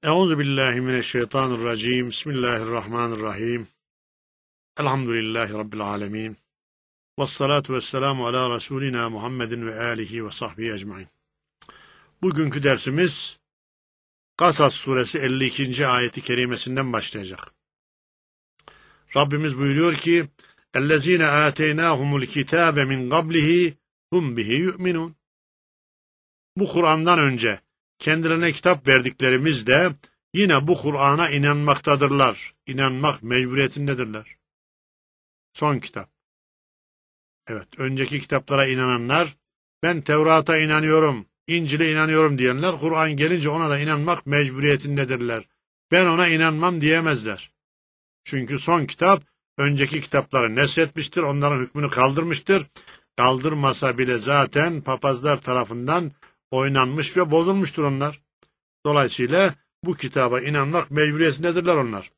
Euzubillahimineşşeytanirracim. Bismillahirrahmanirrahim. Elhamdülillahi Rabbil alemin. Vessalatu vesselamu ala Resulina Muhammedin ve alihi ve sahbihi ecmain. Bugünkü dersimiz Kasas suresi 52. ayeti kerimesinden başlayacak. Rabbimiz buyuruyor ki اَلَّذ۪ينَ آتَيْنَاهُمُ الْكِتَابَ مِنْ قَبْلِهِ هُمْ بِهِ يُؤْمِنُونَ. Bu Kur'an'dan önce kendilerine kitap verdiklerimiz de yine bu Kur'an'a inanmaktadırlar. İnanmak mecburiyetindedirler. Son kitap. Evet, önceki kitaplara inananlar, ben Tevrat'a inanıyorum, İncil'e inanıyorum diyenler, Kur'an gelince ona da inanmak mecburiyetindedirler. Ben ona inanmam diyemezler. Çünkü son kitap, önceki kitapları neshetmiştir, onların hükmünü kaldırmıştır. Kaldırmasa bile zaten papazlar tarafından oynanmış ve bozulmuştur onlar. Dolayısıyla bu kitaba inanmak mecburiyetindedirler onlar.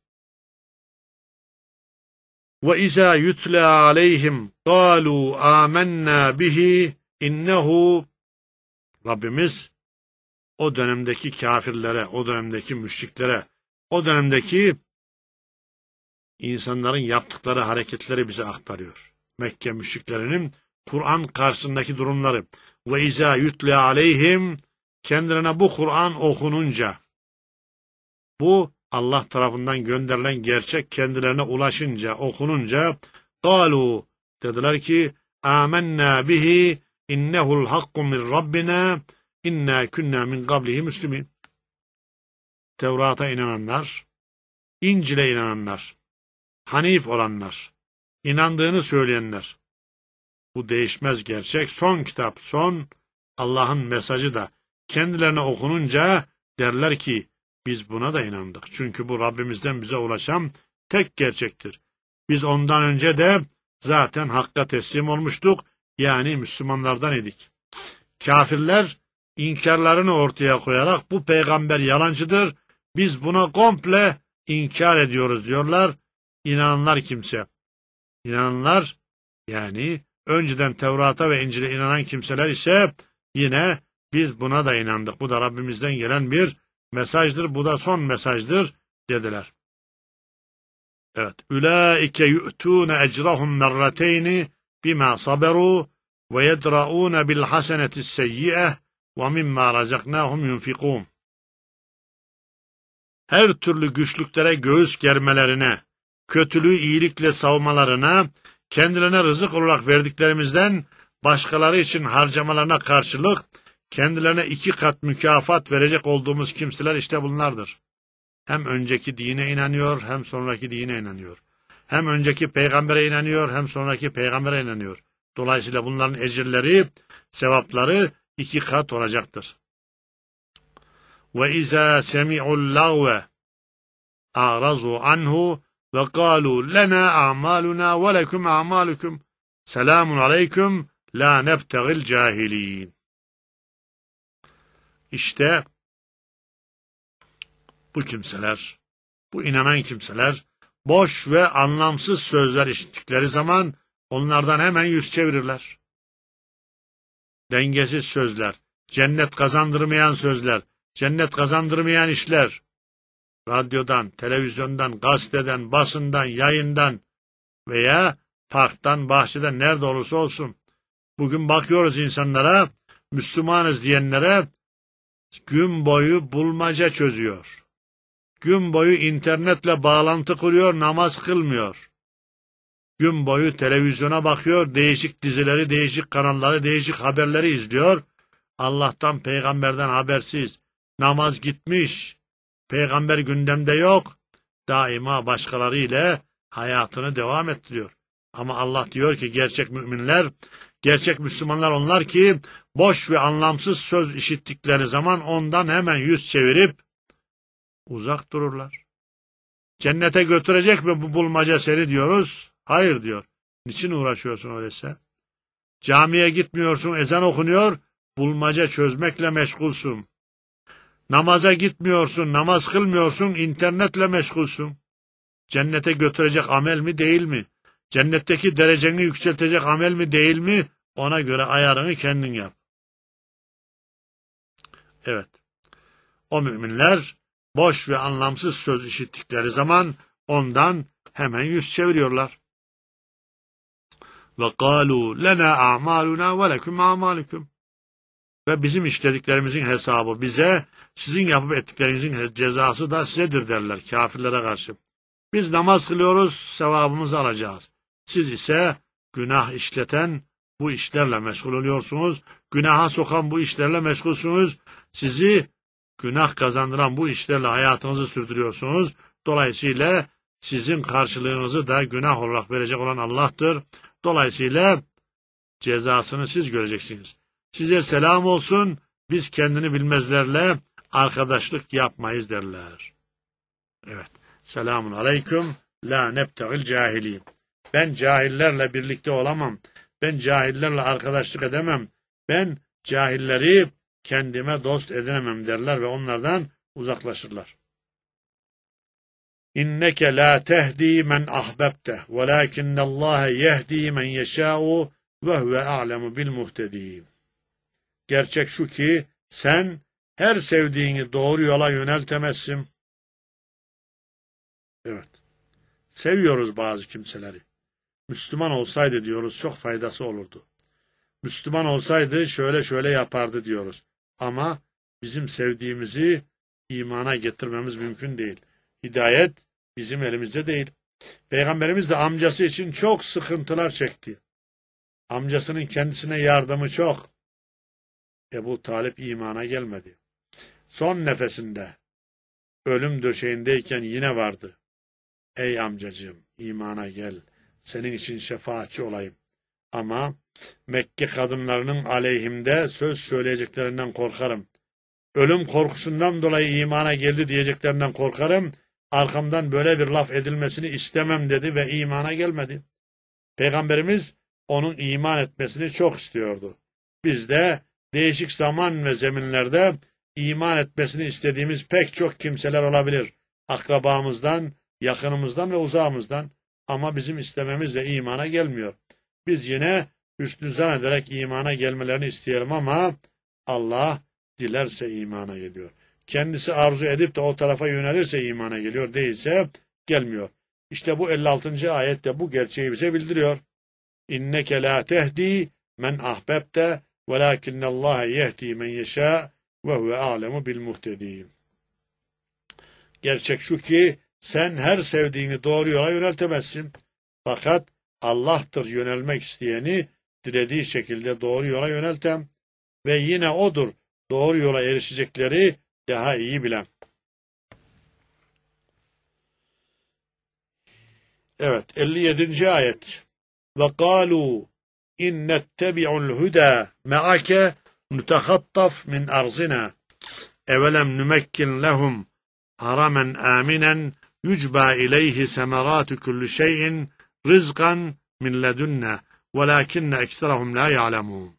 وَإِذَا يُتْلَى عَلَيْهِمْ قَالُوا آمَنَّا بِهِ إِنَّهُ. Rabbimiz o dönemdeki kafirlere, o dönemdeki müşriklere, o dönemdeki insanların yaptıkları hareketleri bize aktarıyor. Mekke müşriklerinin Kur'an karşısındaki durumları. وَإِذَا يُتْلَى عَلَيْهِمْ, kendilerine bu Kur'an okununca, bu Allah tarafından gönderilen gerçek kendilerine ulaşınca, okununca, قَالُوا, dediler ki, آمَنَّا بِهِ اِنَّهُ الْحَقُّ مِنْ رَبِّنَا اِنَّا كُنَّا مِنْ قَبْلِهِ مُسْلِمِينَ. Tevrat'a inananlar, İncil'e inananlar, Hanif olanlar, inandığını söyleyenler, bu değişmez gerçek, son kitap, son Allah'ın mesajı da kendilerine okununca derler ki, biz buna da inandık. Çünkü bu Rabbimizden bize ulaşan tek gerçektir. Biz ondan önce de zaten hakka teslim olmuştuk. Yani Müslümanlardan idik. Kafirler inkarlarını ortaya koyarak bu peygamber yalancıdır, biz buna komple inkar ediyoruz diyorlar. İnananlar kimse. İnananlar, yani önceden Tevrat'a ve İncil'e inanan kimseler ise yine biz buna da inandık. Bu da Rabbimizden gelen bir mesajdır. Bu da son mesajdır dediler. Evet. Ulaike yu'tûne ecrahum merrateyni bima saberû ve yedra'ûne bil hasenetis seyyi'eh ve mimma razaknâhum yunfikûn. Her türlü güçlüklere göğüs germelerine, kötülüğü iyilikle savmalarına, kendilerine rızık olarak verdiklerimizden başkaları için harcamalarına karşılık kendilerine 2 kat mükafat verecek olduğumuz kimseler işte bunlardır. Hem önceki dine inanıyor, hem sonraki dine inanıyor. Hem önceki peygambere inanıyor, hem sonraki peygambere inanıyor. Dolayısıyla bunların ecirleri, sevapları 2 kat olacaktır. وَإِذَا سَمِعُوا اللَّغْوَ أَعْرَضُوا عَنْهُ وَقَالُوا لَنَا أَعْمَالُنَا وَلَكُمْ أَعْمَالُكُمْ سَلَامٌ عَلَيْكُمْ لَا نَبْتَغِي الْجَاهِلِينَ. İşte bu kimseler, bu inanan kimseler, boş ve anlamsız sözler işittikleri zaman onlardan hemen yüz çevirirler. Dengesiz sözler, cennet kazandırmayan sözler, cennet kazandırmayan işler, radyodan, televizyondan, gazeteden, basından, yayından veya parktan, bahçeden, nerede olursa olsun. Bugün bakıyoruz insanlara, Müslümanız diyenlere, gün boyu bulmaca çözüyor. Gün boyu internetle bağlantı kuruyor, namaz kılmıyor. Gün boyu televizyona bakıyor, değişik dizileri, değişik kanalları, değişik haberleri izliyor. Allah'tan, peygamberden habersiz. Namaz gitmiş, peygamber gündemde yok. Daima başkaları ile hayatını devam ettiriyor. Ama Allah diyor ki gerçek müminler, gerçek Müslümanlar onlar ki boş ve anlamsız söz işittikleri zaman ondan hemen yüz çevirip uzak dururlar. Cennete götürecek mi bu bulmaca seni diyoruz. Hayır diyor. Niçin uğraşıyorsun öyleyse? Camiye gitmiyorsun, ezan okunuyor, bulmaca çözmekle meşgulsün. Namaza gitmiyorsun, namaz kılmıyorsun, internetle meşgulsün. Cennete götürecek amel mi değil mi? Cennetteki dereceni yükseltecek amel mi değil mi? Ona göre ayarını kendin yap. Evet. O müminler boş ve anlamsız söz işittikleri zaman ondan hemen yüz çeviriyorlar. Ve kâlû lenâ a'mâlunâ ve leküm a'mâlüküm. Ve bizim işlediklerimizin hesabı bize, sizin yapıp ettiklerinizin cezası da sizedir derler kafirlere karşı. Biz namaz kılıyoruz, sevabımızı alacağız. Siz ise günah işleten bu işlerle meşgul oluyorsunuz. Günaha sokan bu işlerle meşgulsünüz. Sizi günah kazandıran bu işlerle hayatınızı sürdürüyorsunuz. Dolayısıyla sizin karşılığınızı da günah olarak verecek olan Allah'tır. Dolayısıyla cezasını siz göreceksiniz. Size selam olsun, biz kendini bilmezlerle arkadaşlık yapmayız derler. Evet. Selamun aleyküm, la nebte'il cahilin. Ben cahillerle birlikte olamam. Ben cahillerle arkadaşlık edemem. Ben cahilleri kendime dost edinemem derler ve onlardan uzaklaşırlar. İnneke la tehdi men ahbebte velakinnallâhe yehdi men yeşâ'u ve huve a'lemu bil muhtedîn. Gerçek şu ki sen her sevdiğini doğru yola yöneltemezsin. Evet. Seviyoruz bazı kimseleri. Müslüman olsaydı diyoruz çok faydası olurdu. Müslüman olsaydı şöyle şöyle yapardı diyoruz. Ama bizim sevdiğimizi imana getirmemiz mümkün değil. Hidayet bizim elimizde değil. Peygamberimiz de amcası için çok sıkıntılar çekti. Amcasının kendisine yardımı çok. Ebu Talip imana gelmedi. Son nefesinde, ölüm döşeğindeyken yine vardı. Ey amcacığım, imana gel, senin için şefaatçi olayım. Ama Mekke kadınlarının aleyhimde söz söyleyeceklerinden korkarım. Ölüm korkusundan dolayı imana geldi diyeceklerinden korkarım. Arkamdan böyle bir laf edilmesini istemem dedi ve imana gelmedi. Peygamberimiz onun iman etmesini çok istiyordu. Biz de değişik zaman ve zeminlerde iman etmesini istediğimiz pek çok kimseler olabilir. Akrabamızdan, yakınımızdan ve uzağımızdan. Ama bizim istememizle imana gelmiyor. Biz yine hüsnü zan ederek imana gelmelerini isteyelim ama Allah dilerse imana geliyor. Kendisi arzu edip de o tarafa yönelirse imana geliyor, değilse gelmiyor. İşte bu 56. ayette bu gerçeği bize bildiriyor. İnneke la tehdi men ahbebte velakinnallâhe yehdi men yeşâ ve huve a'lemu bil muhtedîn. Gerçek şu ki sen her sevdiğini doğru yola yöneltemezsin. Fakat Allah'tır yönelmek isteyeni dilediği şekilde doğru yola yönelten ve yine O'dur doğru yola erişecekleri daha iyi bilen. Evet, 57. ayet. Ve kâlû innettebi'ul hudâ me'ake nutehattaf min arzina evelem nümekkin lehum haramen aminen yücba ileyhi semerâtu kulli şeyin rızkan min ledunna velakinne ekserahum la ya'lemûn.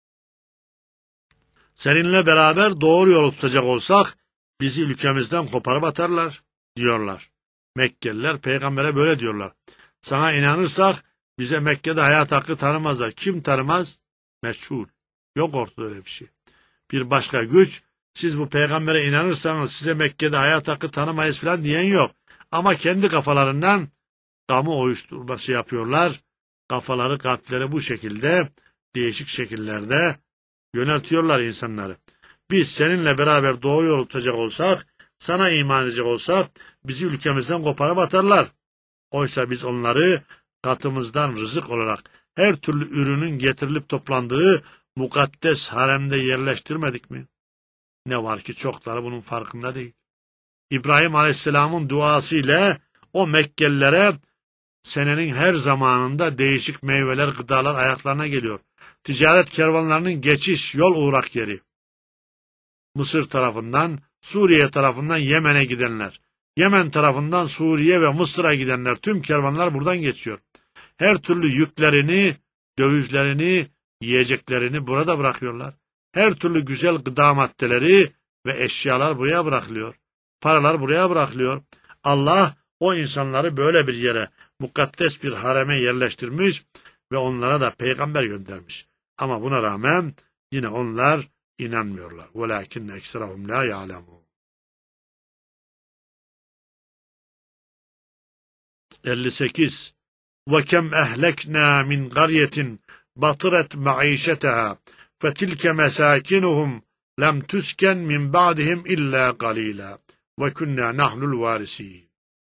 Seninle beraber doğru yolu tutacak olsak bizi ülkemizden koparıp atarlar diyorlar. Mekkeliler peygambere böyle diyorlar. Sana inanırsak bize Mekke'de hayat hakkı tanımazlar. Kim tanımaz? Meçhul. Yok ortada öyle bir şey. Bir başka güç, siz bu peygambere inanırsanız size Mekke'de hayat hakkı tanımayız falan diyen yok. Ama kendi kafalarından kamu uyuşturması yapıyorlar. Kafaları, kalpleri bu şekilde değişik şekillerde yöneltiyorlar insanları. Biz seninle beraber doğru yol tutacak olsak, sana iman edecek olsak bizi ülkemizden koparıp atarlar. Oysa biz onları katımızdan rızık olarak her türlü ürünün getirilip toplandığı mukaddes haremde yerleştirmedik mi? Ne var ki çokları bunun farkında değil. İbrahim Aleyhisselam'ın duası ile o Mekkelilere senenin her zamanında değişik meyveler, gıdalar ayaklarına geliyor. Ticaret kervanlarının geçiş, yol uğrak yeri. Mısır tarafından, Suriye tarafından Yemen'e gidenler, Yemen tarafından Suriye ve Mısır'a gidenler, tüm kervanlar buradan geçiyor. Her türlü yüklerini, dövizlerini, yiyeceklerini burada bırakıyorlar. Her türlü güzel gıda maddeleri ve eşyalar buraya bırakılıyor. Paralar buraya bırakılıyor. Allah o insanları böyle bir yere, mukaddes bir hareme yerleştirmiş ve onlara da peygamber göndermiş. Ama buna rağmen yine onlar inanmıyorlar. وَلَاكِنَّ اَكْسَرَهُمْ لَا يَعْلَمُونَ 58. وَكَمْ أَهْلَكْنَا مِنْ قَرْيَةٍ بَطِرَتْ مَعِيشَتَهَا فَتِلْكَ مَسَاكِنُهُمْ لَمْ تُسْكَنْ مِنْ بَعْدِهِمْ إِلَّا قَلِيلًا وَكُنَّا نَحْنُ الْوَارِثِينَ.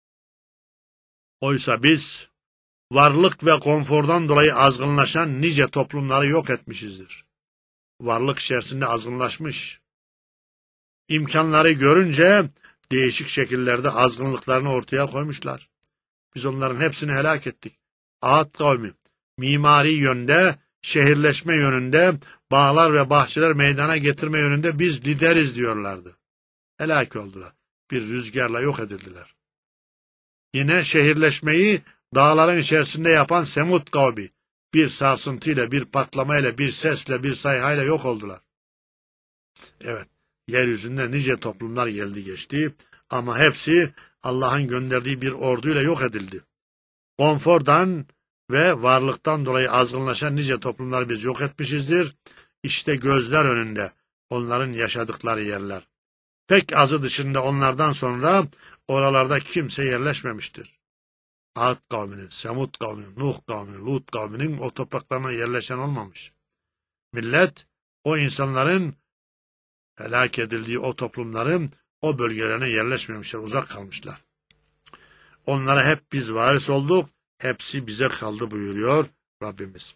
Oysa biz varlık ve konfordan dolayı azgınlaşan nice toplumları yok etmişizdir. Varlık içerisinde azgınlaşmış. İmkanları görünce değişik şekillerde azgınlıklarını ortaya koymuşlar. Biz onların hepsini helak ettik. Ad kavmi mimari yönde, şehirleşme yönünde, bağlar ve bahçeler meydana getirme yönünde biz lideriz diyorlardı. Helak oldular. Bir rüzgarla yok edildiler. Yine şehirleşmeyi dağların içerisinde yapan Semud kavmi bir sarsıntıyla, bir patlamayla, bir sesle, bir sayhayla yok oldular. Evet, yeryüzünde nice toplumlar geldi geçti ama hepsi Allah'ın gönderdiği bir orduyla yok edildi. Konfordan ve varlıktan dolayı azgınlaşan nice toplumları biz yok etmişizdir. İşte gözler önünde onların yaşadıkları yerler. Pek azı dışında onlardan sonra oralarda kimse yerleşmemiştir. Ad kavminin, Semud kavminin, Nuh kavminin, Lut kavminin o topraklarına yerleşen olmamış. Millet o insanların helak edildiği o toplumların o bölgelerine yerleşmemişler, uzak kalmışlar. Onlara hep biz varis olduk, hepsi bize kaldı buyuruyor Rabbimiz.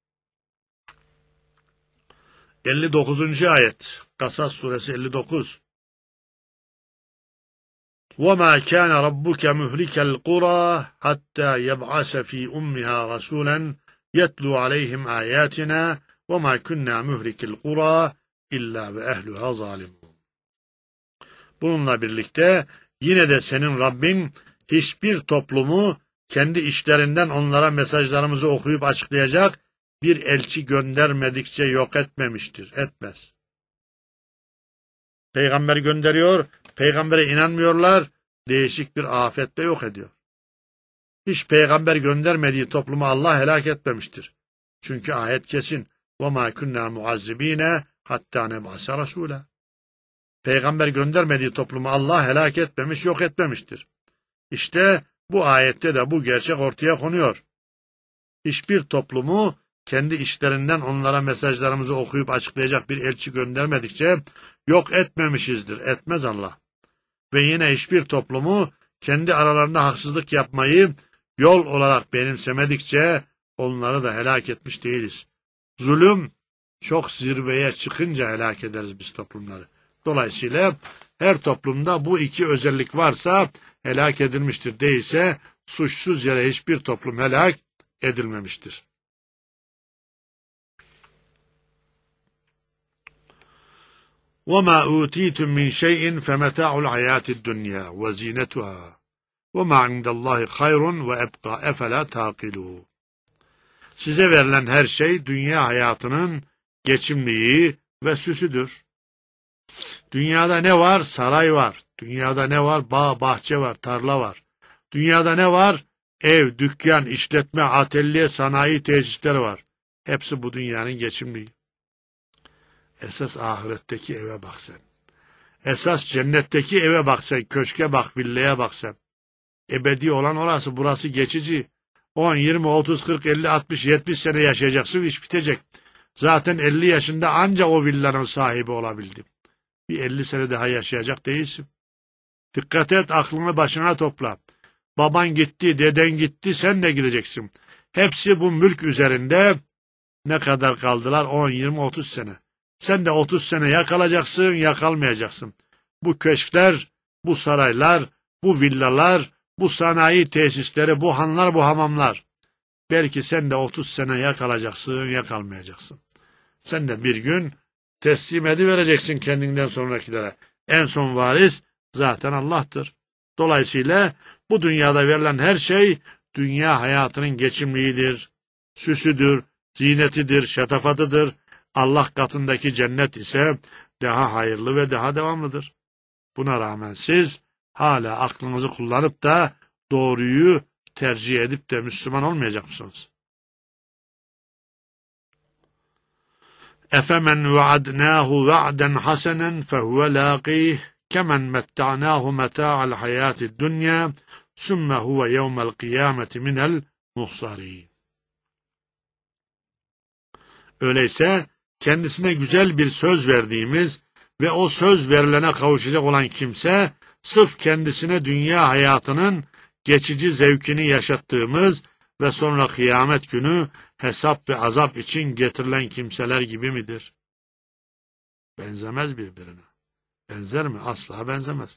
59. ayet, Kasas suresi 59. وَمَا كَانَ رَبُّكَ مُهْلِكَ الْقُرَى حَتَّى يَبْعَثَ فِي أُمِّهَا رَسُولًا يَتْلُو عَلَيْهِمْ آيَاتِنَا وَمَا كُنَّا مُهْلِكِ الْقُرَى إِلَّا وَأَهْلُهَا ظَالِمُونَ. Bununla birlikte yine de senin Rabbin hiçbir toplumu kendi işlerinden onlara mesajlarımızı okuyup açıklayacak bir elçi göndermedikçe yok etmemiştir, etmez. Peygamber gönderiyor, peygambere inanmıyorlar, değişik bir afetle yok ediyor. Hiç peygamber göndermediği toplumu Allah helak etmemiştir. Çünkü ayet kesin. وَمَا كُنَّا مُعَذِّب۪ينَ حَتَّى نَبْعَثَ رَسُولًا. Peygamber göndermediği toplumu Allah helak etmemiş, yok etmemiştir. İşte bu ayette de bu gerçek ortaya konuyor. Hiçbir toplumu kendi işlerinden onlara mesajlarımızı okuyup açıklayacak bir elçi göndermedikçe yok etmemişizdir, etmez Allah. Ve yine hiçbir toplumu kendi aralarında haksızlık yapmayı yol olarak benimsemedikçe onları da helak etmiş değiliz. Zulüm çok zirveye çıkınca helak ederiz biz toplumları. Dolayısıyla her toplumda bu iki özellik varsa helak edilmiştir, değilse suçsuz yere hiçbir toplum helak edilmemiştir. وَمَا أُوتِيتُم مِّن شَيْءٍ فَمَتَاعُ الْحَيَاةِ الدُّنْيَا وَزِينَتُهَا وَمَا عِندَ اللّٰهِ خَيْرٌ وَأَبْقَى أَفَلَا تَعْقِلُونَ. Size verilen her şey dünya hayatının geçimliği ve süsüdür. Dünyada ne var? Saray var. Dünyada ne var? Bağ, bahçe var, tarla var. Dünyada ne var? Ev, dükkan, işletme, atölye, sanayi tesisleri var. Hepsi bu dünyanın geçimliği. Esas ahiretteki eve bak sen. Esas cennetteki eve bak sen. Köşke bak, villaya bak sen. Ebedi olan orası, burası geçici. 10, 20, 30, 40, 50, 60, 70 sene yaşayacaksın, iş bitecek. Zaten 50 yaşında anca o villanın sahibi olabildim. Bir 50 sene daha yaşayacak değilsin. Dikkat et, aklını başına topla. Baban gitti, deden gitti, sen de gideceksin. Hepsi bu mülk üzerinde ne kadar kaldılar? 10, 20, 30 sene. Sen de 30 sene ya kalacaksın ya kalmayacaksın. Bu köşkler, bu saraylar, bu villalar, bu sanayi tesisleri, bu hanlar, bu hamamlar. Belki sen de 30 sene ya kalacaksın ya kalmayacaksın. Sen de bir gün teslim edivereceksin kendinden sonrakilere. En son varis zaten Allah'tır. Dolayısıyla bu dünyada verilen her şey dünya hayatının geçimliğidir, süsüdür, zinetidir, şatafatıdır. Allah katındaki cennet ise daha hayırlı ve daha devamlıdır. Buna rağmen siz hala aklınızı kullanıp da doğruyu tercih edip de Müslüman olmayacak mısınız? اَفَمَنْ وَعَدْنَاهُ وَعْدًا حَسَنًا فَهُوَ لَاقِيهِ كَمَنْ مَتَّعْنَاهُ مَتَاعَ الْحَيَاةِ الدُّنْيَا sümme huve yevmel kıyameti minel muhsarin. Öyleyse kendisine güzel bir söz verdiğimiz ve o söz verilene kavuşacak olan kimse, sırf kendisine dünya hayatının geçici zevkini yaşattığımız ve sonra kıyamet günü hesap ve azap için getirilen kimseler gibi midir? Benzemez birbirine. Benzer mi? Asla benzemez.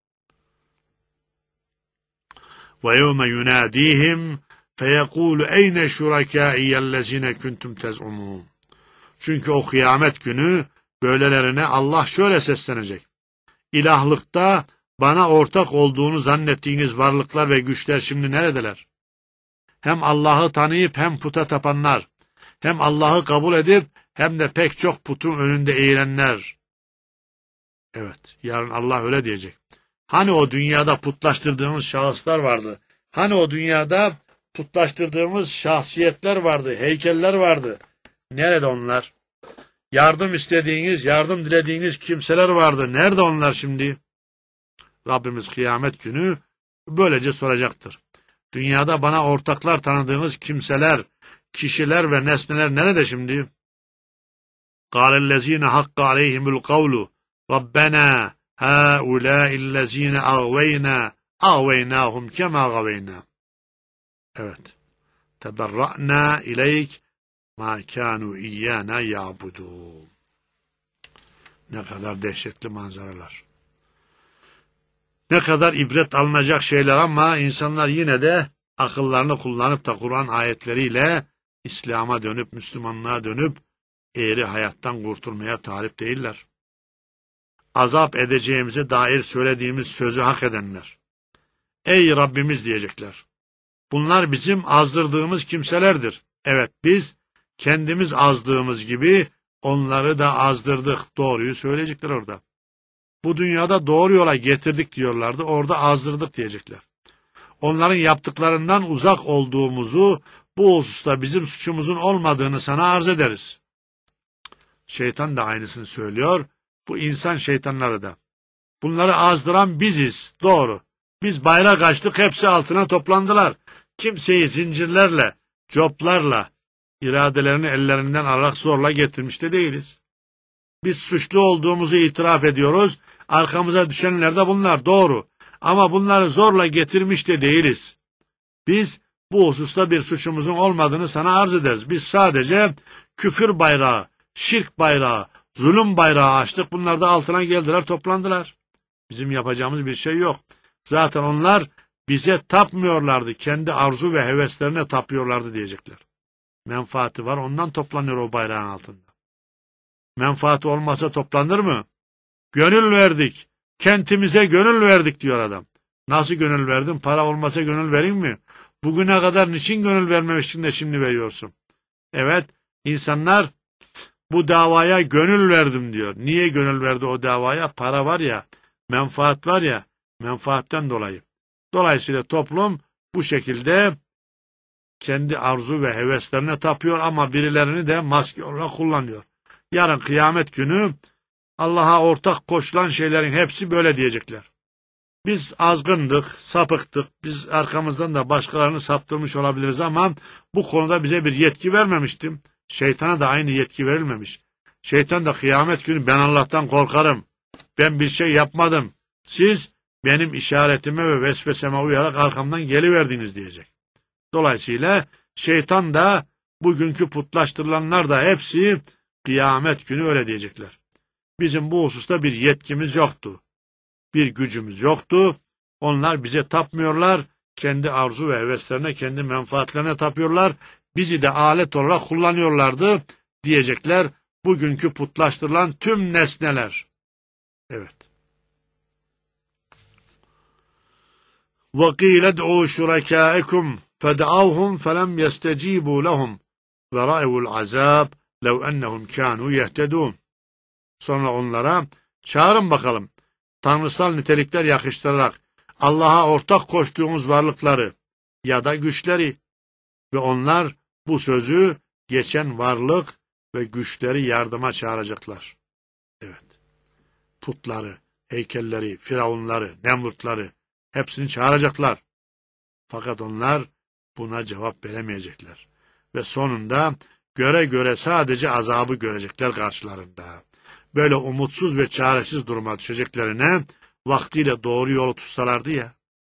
وَيَوْمَ يُنَادِيهِمْ فَيَقُولُ اَيْنَ شُرَكَائِيَ الَّذِينَ كُنْتُمْ تَزْعُمُونَ. Çünkü o kıyamet günü böylelerine Allah şöyle seslenecek: İlahlıkta bana ortak olduğunu zannettiğiniz varlıklar ve güçler şimdi neredeler? Hem Allah'ı tanıyıp hem puta tapanlar, hem Allah'ı kabul edip hem de pek çok putun önünde eğilenler. Evet, yarın Allah öyle diyecek. Hani o dünyada putlaştırdığımız şahıslar vardı? Hani o dünyada putlaştırdığımız şahsiyetler vardı, heykeller vardı? Nerede onlar? Yardım istediğiniz, yardım dilediğiniz kimseler vardı. Nerede onlar şimdi? Rabbimiz kıyamet günü böylece soracaktır. Dünyada bana ortaklar tanıdığınız kimseler, kişiler ve nesneler nerede şimdi? قَالَ الَّذ۪ينَ حَقَّ عَلَيْهِمُ الْقَوْلُ رَبَّنَا هَؤُلَاءِ الَّذ۪ينَ أَغْوَيْنَاهُمْ كَمَا غَوَيْنَا. Evet. تَبَرَّأْنَا اِلَيْكَ مَا كَانُوا اِيَّانَا يَعْبُدُونَ. Ne kadar dehşetli manzaralar. Ne kadar ibret alınacak şeyler ama insanlar yine de akıllarını kullanıp da Kur'an ayetleriyle İslam'a dönüp, Müslümanlığa dönüp eğri hayattan kurtulmaya talip değiller. Azap edeceğimize dair söylediğimiz sözü hak edenler. Ey Rabbimiz diyecekler. Bunlar bizim azdırdığımız kimselerdir. Evet, biz kendimiz azdığımız gibi onları da azdırdık. Doğruyu söyleyecekler orada. Bu dünyada doğru yola getirdik diyorlardı. Orada azdırdık diyecekler. Onların yaptıklarından uzak olduğumuzu, bu hususta bizim suçumuzun olmadığını sana arz ederiz. Şeytan da aynısını söylüyor. Bu insan şeytanları da. Bunları azdıran biziz. Doğru. Biz bayrak açtık, hepsi altına toplandılar. Kimseyi zincirlerle, coplarla, iradelerini ellerinden alarak zorla getirmiş de değiliz. Biz suçlu olduğumuzu itiraf ediyoruz. Arkamıza düşenler de bunlar. Doğru. Ama bunları zorla getirmiş de değiliz. Biz bu hususta bir suçumuzun olmadığını sana arz ederiz. Biz sadece küfür bayrağı, şirk bayrağı, zulüm bayrağı açtık. Bunlar da altına geldiler, toplandılar. Bizim yapacağımız bir şey yok. Zaten onlar bize tapmıyorlardı. Kendi arzu ve heveslerine tapıyorlardı diyecekler. Menfaati var, ondan toplanıyor o bayrağın altında. Menfaati olmasa toplanır mı? Gönül verdik. Kentimize gönül verdik diyor adam. Nasıl gönül verdin? Para olmasa gönül vereyim mi? Bugüne kadar niçin gönül vermemişsin de şimdi veriyorsun? Evet, insanlar bu davaya gönül verdim diyor. Niye gönül verdi o davaya? Para var ya, menfaat var ya, menfaatten dolayı. Dolayısıyla toplum bu şekilde kendi arzu ve heveslerine tapıyor ama birilerini de maske olarak kullanıyor. Yarın kıyamet günü Allah'a ortak koşulan şeylerin hepsi böyle diyecekler. Biz azgındık, sapıktık, biz arkamızdan da başkalarını saptırmış olabiliriz ama bu konuda bize bir yetki vermemiştim. Şeytana da aynı yetki verilmemiş. Şeytan da kıyamet günü ben Allah'tan korkarım, ben bir şey yapmadım, siz benim işaretime ve vesveseme uyarak arkamdan geliverdiniz diyecek. Dolayısıyla şeytan da bugünkü putlaştırılanlar da hepsi kıyamet günü öyle diyecekler. Bizim bu hususta bir yetkimiz yoktu. Bir gücümüz yoktu. Onlar bize tapmıyorlar. Kendi arzu ve heveslerine, kendi menfaatlerine tapıyorlar. Bizi de alet olarak kullanıyorlardı diyecekler bugünkü putlaştırılan tüm nesneler. Evet. وَقِيلَ ادْعُوا شُرَكَائِكُمْ فَدَعَوْهُمْ فَلَمْ يَسْتَجِيبُوا لَهُمْ وَرَأَوُا الْعَذَابَ لَوْ أَنَّهُمْ كَانُوا يَهْتَدُونَ. Sonra onlara çağırın bakalım, tanrısal nitelikler yakıştırarak Allah'a ortak koştuğumuz varlıkları ya da güçleri ve onlar bu sözü geçen varlık ve güçleri yardıma çağıracaklar. Evet. Putları, heykelleri, firavunları, nemrutları hepsini çağıracaklar. Fakat onlar buna cevap veremeyecekler. Ve sonunda göre göre sadece azabı görecekler karşılarında. Böyle umutsuz ve çaresiz duruma düşeceklerine vaktiyle doğru yolu tutsalardı ya.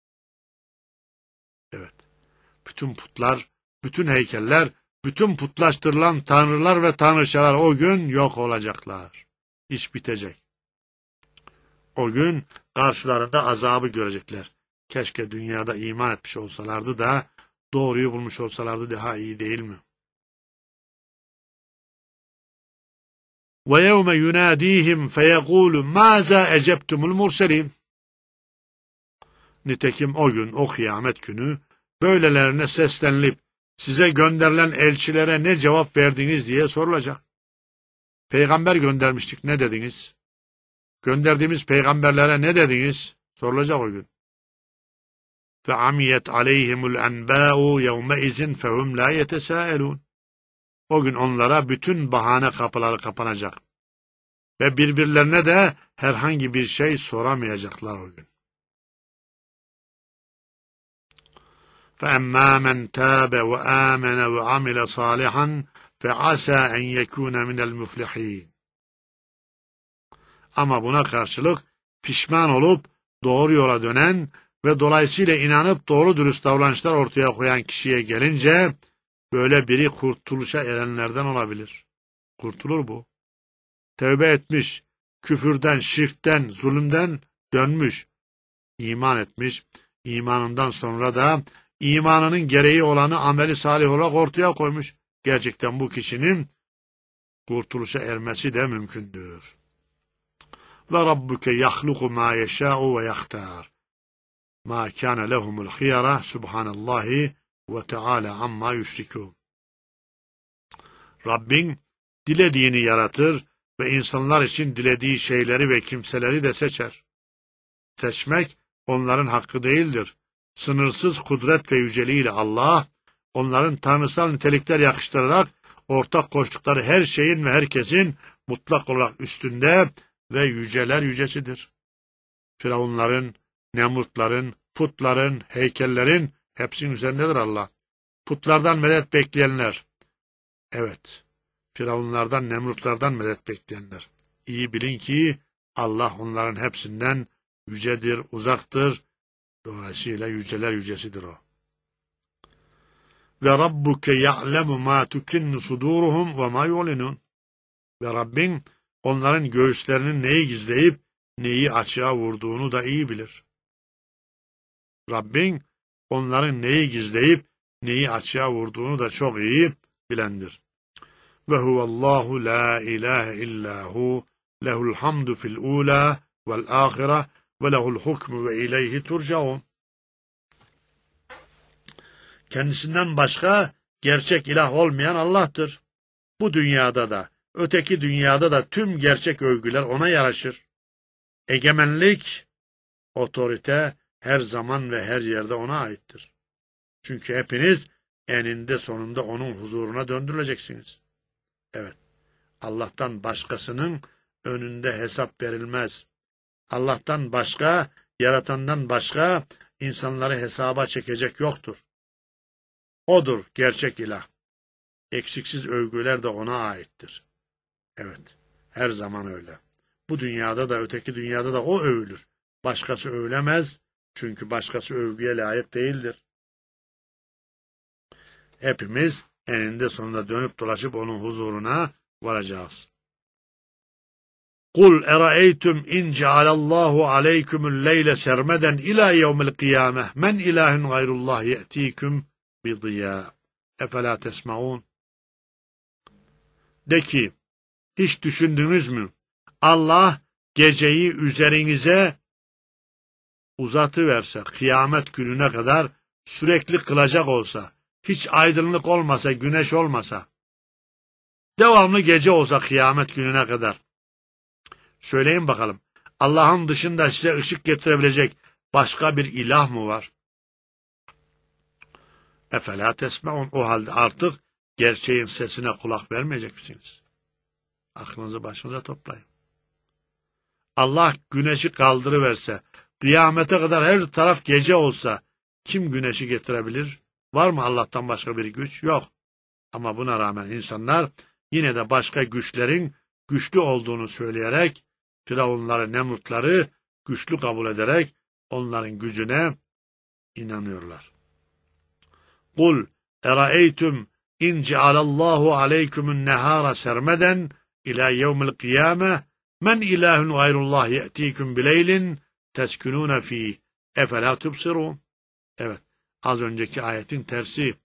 Evet, bütün putlar, bütün heykeller, bütün putlaştırılan tanrılar ve tanrıçalar o gün yok olacaklar. İş bitecek. O gün karşılarında azabı görecekler. Keşke dünyada iman etmiş olsalardı da doğruyu bulmuş olsalardı daha iyi değil mi? وَيَوْمَ يُنَادِيهِمْ فَيَقُولُ مَاذَا اَجَبْتُمُ الْمُرْسَلِينَ. Nitekim o gün, o kıyamet günü, böylelerine seslenilip, size gönderilen elçilere ne cevap verdiniz diye sorulacak. Peygamber göndermiştik, ne dediniz? Gönderdiğimiz peygamberlere ne dediniz? Sorulacak o gün. فَعَمِيَتْ عَلَيْهِمُ الْاَنْبَاءُ يَوْمَئِذٍ فَهُمْ لَا يَتَسَاءَلُونَ. O gün onlara bütün bahane kapıları kapanacak. Ve birbirlerine de herhangi bir şey soramayacaklar o gün. فَأَمَّا مَنْ تَابَ وَآمَنَ وَعَمِلَ صَالِحًا فَعَسَى أَنْ يَكُونَ مِنَ الْمُفْلِحِينَ. Ama buna karşılık pişman olup doğru yola dönen ve dolayısıyla inanıp doğru dürüst davranışlar ortaya koyan kişiye gelince böyle biri kurtuluşa erenlerden olabilir. Kurtulur bu. Tevbe etmiş, küfürden, şirkten, zulümden dönmüş, iman etmiş, imanından sonra da imanının gereği olanı ameli salih olarak ortaya koymuş. Gerçekten bu kişinin kurtuluşa ermesi de mümkündür. Ve rabbuke yahluku ma yeşâ'u ve yahtâr. Ma kâne lehumul khiyara subhanallahi ve teâlâ amma yüşrikûn. Rabbin dilediğini yaratır ve insanlar için dilediği şeyleri ve kimseleri de seçer. Seçmek onların hakkı değildir. Sınırsız kudret ve yüceliğiyle Allah, onların tanrısal nitelikler yakıştırarak ortak koştukları her şeyin ve herkesin mutlak olarak üstünde ve yüceler yücesidir. Firavunların, Nemrutların, putların, heykellerin hepsinin üzerindedir Allah. Putlardan medet bekleyenler, evet, Firavunlardan, Nemrutlardan medet bekleyenler. İyi bilin ki Allah onların hepsinden yücedir, uzaktır. Dolayısıyla yüceler yücesidir o. Ve rabbuke ya'lemu ma tukinnu suduruhum ve ma yu'linun. Ve Rabbin onların göğüslerinin neyi gizleyip neyi açığa vurduğunu da iyi bilir. Rabbin onların neyi gizleyip neyi açığa vurduğunu da çok iyi bilendir. Ve huvallahu la ilahe illahu lehul hamdu fil ula vel ahire ve lehul hukmu ve ileyhi turcaun. Kendisinden başka gerçek ilah olmayan Allah'tır. Bu dünyada da, öteki dünyada da tüm gerçek övgüler ona yaraşır. Egemenlik, otorite her zaman ve her yerde ona aittir. Çünkü hepiniz eninde sonunda onun huzuruna döndürüleceksiniz. Evet, Allah'tan başkasının önünde hesap verilmez. Allah'tan başka, yaratandan başka insanları hesaba çekecek yoktur. Odur gerçek ilah. Eksiksiz övgüler de ona aittir. Evet, her zaman öyle. Bu dünyada da öteki dünyada da o övülür. Başkası övülemez, çünkü başkası övgüye layık değildir. Hepimiz eninde sonunda dönüp dolaşıp onun huzuruna varacağız. Kul eraeytum in cealallahu aleykumul leyle sermeden ila yevmil kıyameh men ilahin gayrullah ye'tikum bidiya. Efela tesmaun. De ki, hiç düşündünüz mü? Allah geceyi üzerinize uzatıverse, kıyamet gününe kadar sürekli kılacak olsa, hiç aydınlık olmasa, güneş olmasa, devamlı gece olsa kıyamet gününe kadar. Söyleyin bakalım, Allah'ın dışında size ışık getirebilecek başka bir ilah mı var? Efela tesmeun. O halde artık gerçeğin sesine kulak vermeyecek misiniz? Aklınızı başınıza toplayın. Allah güneşi kaldırıverse, kıyamete kadar her taraf gece olsa, Kim güneşi getirebilir? Var mı Allah'tan başka bir güç? Yok. Ama buna rağmen insanlar yine de başka güçlerin güçlü olduğunu söyleyerek, Firavunları, Nemrutları güçlü kabul ederek onların gücüne inanıyorlar. Kul eraeytum in cealallahu aleykumun nehara sermeden ila yevmil kıyame men ilahun gayrullah ye'tikum bileylin teskunun fîh efela tubsirun. Evet, az önceki ayetin tersi.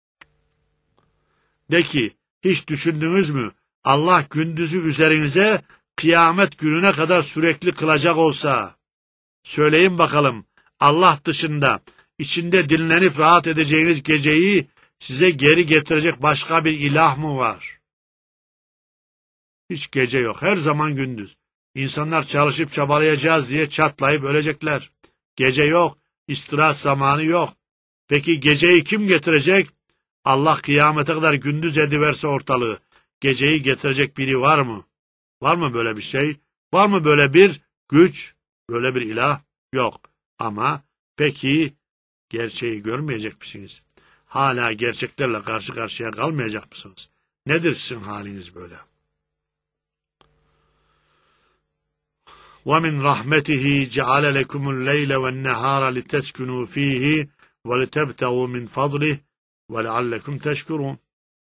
De ki, hiç düşündünüz mü? Allah gündüzü üzerinize kıyamet gününe kadar sürekli kılacak olsa, söyleyin bakalım, Allah dışında içinde dinlenip rahat edeceğiniz geceyi size geri getirecek başka bir ilah mı var? Hiç gece yok, her zaman gündüz. İnsanlar çalışıp çabalayacağız diye çatlayıp ölecekler. Gece yok, istirahat zamanı yok. Peki geceyi kim getirecek? Allah kıyamete kadar gündüz ediverse ortalığı, geceyi getirecek biri var mı? Var mı böyle bir şey? Var mı böyle bir güç, böyle bir ilah? Yok. Ama peki gerçeği görmeyecek misiniz? Hala gerçeklerle karşı karşıya kalmayacak mısınız? Nedir sizin haliniz böyle? وَمِنْ رَحْمَتِهِ جَعَلَ لَكُمُ اللَّيْلَ وَالنَّهَارَ لِتَسْكُنُوا ف۪يهِ وَلِتَبْتَغُوا مِنْ فَضْلِهِ وَلَعَلَّكُمْ تَشْكُرُونَ.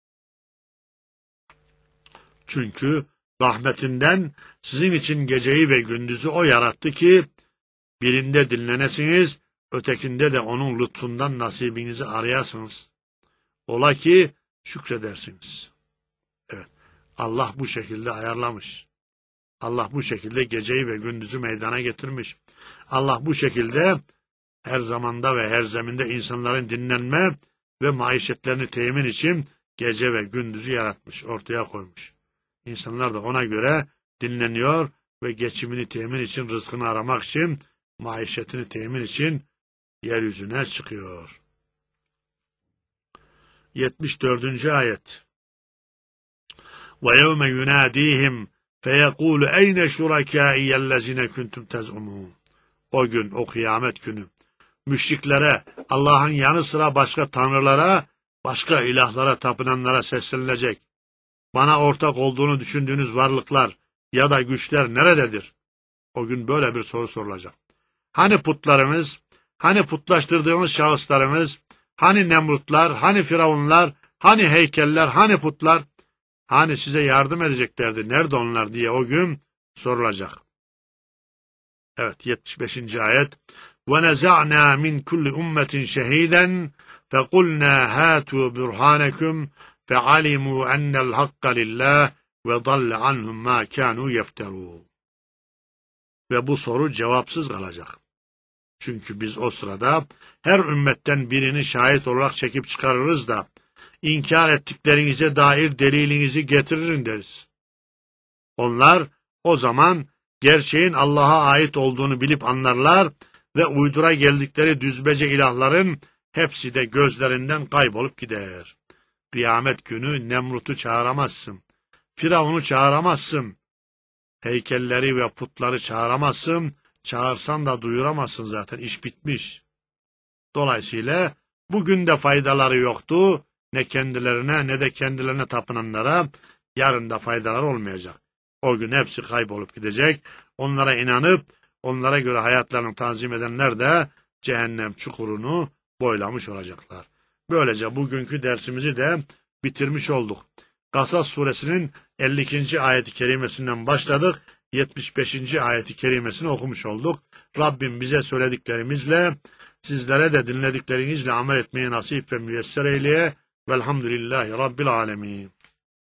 Çünkü rahmetinden sizin için geceyi ve gündüzü o yarattı ki, birinde dinlenesiniz, ötekinde de onun lütfundan nasibinizi arayasınız. Ola ki şükredersiniz. Evet, Allah bu şekilde ayarlamış. Allah bu şekilde geceyi ve gündüzü meydana getirmiş. Allah bu şekilde her zamanda ve her zeminde insanların dinlenme ve maişetlerini temin için gece ve gündüzü yaratmış, ortaya koymuş. İnsanlar da ona göre dinleniyor ve geçimini temin için, rızkını aramak için, maişetini temin için yeryüzüne çıkıyor. 74. ayet. وَيَوْمَ يُنَادِيهِمْ فَيَقُولُ اَيْنَ شُرَكَائِيَ الَّذِينَ كُنْتُمْ تَزْعُمُونَ. O gün, o kıyamet günü, müşriklere, Allah'ın yanı sıra başka tanrılara, başka ilahlara tapınanlara seslenilecek. Bana ortak olduğunu düşündüğünüz varlıklar ya da güçler nerededir? O gün böyle bir soru sorulacak. Hani putlarınız, hani putlaştırdığınız şahıslarınız, hani Nemrutlar, hani Firavunlar, hani heykeller, hani putlar, hani size yardım edeceklerdi, nerede onlar diye o gün sorulacak. Evet, 75. ayet. وَنَزَعْنَا مِنْ كُلِّ أُمَّةٍ شَهِيدًا فَقُلْنَا هَاتُوا بُرْهَانَكُمْ فَعَلِمُوا أَنَّ الْحَقَّ لِلّٰهِ وَضَلَّ عَنْهُمْ مَا كَانُوا يَفْتَرُونَ. Ve bu soru cevapsız kalacak. Çünkü biz o sırada her ümmetten birini şahit olarak çekip çıkarırız da inkar ettiklerinize dair delilinizi getirin deriz. Onlar o zaman gerçeğin Allah'a ait olduğunu bilip anlarlar ve uydura geldikleri düzbece ilahların hepsi de gözlerinden kaybolup gider. Kıyamet günü Nemrut'u çağıramazsın, Firavun'u çağıramazsın, heykelleri ve putları çağıramazsın, çağırsan da duyuramazsın, zaten iş bitmiş. Dolayısıyla bugün de faydaları yoktu, ne kendilerine ne de kendilerine tapınanlara, yarın da faydaları olmayacak. O gün hepsi kaybolup gidecek, onlara inanıp, onlara göre hayatlarını tanzim edenler de cehennem çukurunu boylamış olacaklar. Böylece bugünkü dersimizi de bitirmiş olduk. Kasas suresinin 52. ayeti kerimesinden başladık. 75. ayeti kerimesini okumuş olduk. Rabbim bize söylediklerimizle, sizlere de dinlediklerinizle amel etmeyi nasip ve müyesser eyleye. Velhamdülillahi Rabbil alemin.